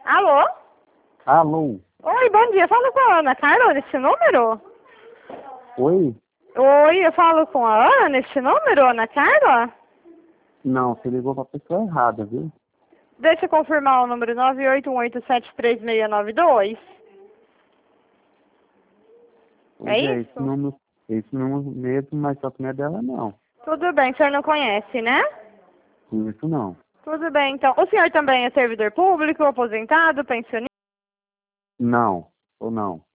Alô? Alô? Oi, bom dia. Falo com a Ana Carla nesse número? Oi? Oi, eu falo com a Ana nesse número, Ana Carla? Não, você ligou pra pessoa errada, viu? Deixa eu confirmar o número 981873692. Pois É é, isso? esse número mesmo, mas só que não é dela não. Tudo bem, o senhor não conhece, né? Isso não. Tudo bem, então. O senhor também é servidor público, aposentado, pensionista? Não, ou não.